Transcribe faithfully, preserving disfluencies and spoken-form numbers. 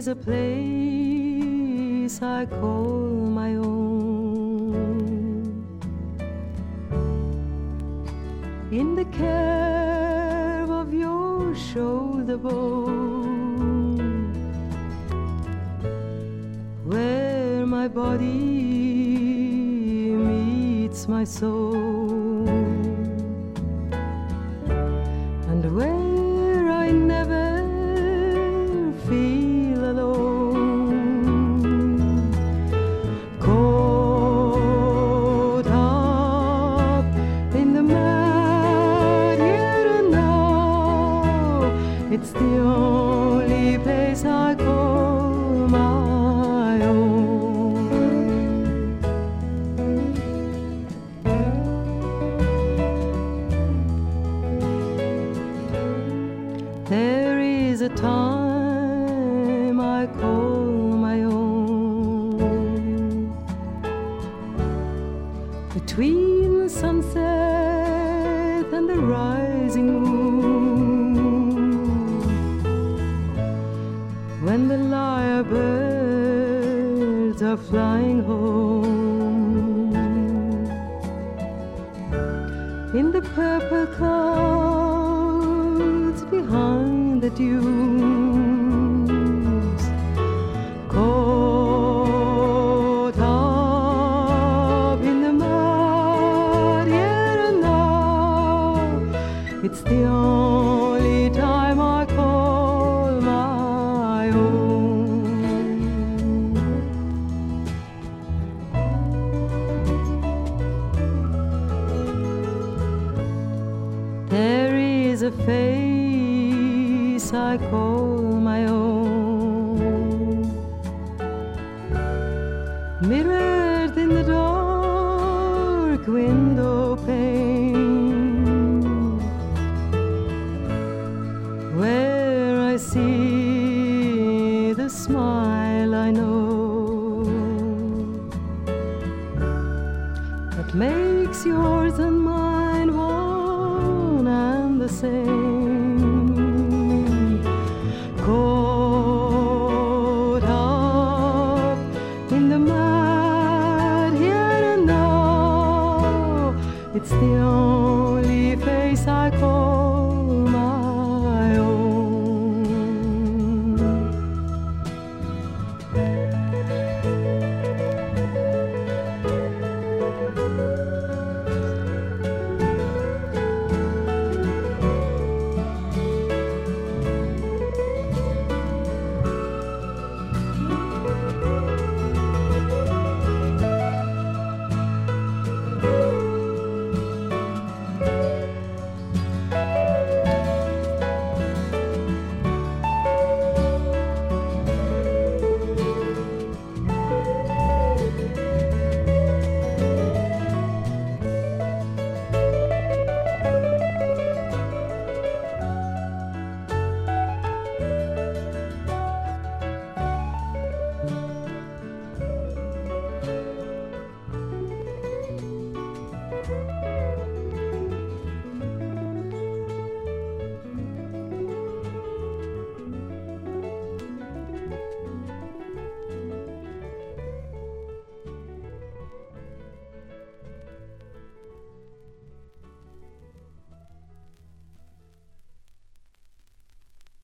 is a place I call my own. In the curve of your shoulder bone, where my body meets my soul, and where I never feel alone, caught up in the mud here and now. It's the only place I call my own. There is a time I call my own, between the sunset and the rising moon, when the lyrebirds are flying home, in the purple clouds behind the dunes, caught up in the mud here and now. It's the only time I call my own. There is a face I call my own, mirrored in the dark window pane, where I see the smile I know that makes yours and mine one and the same.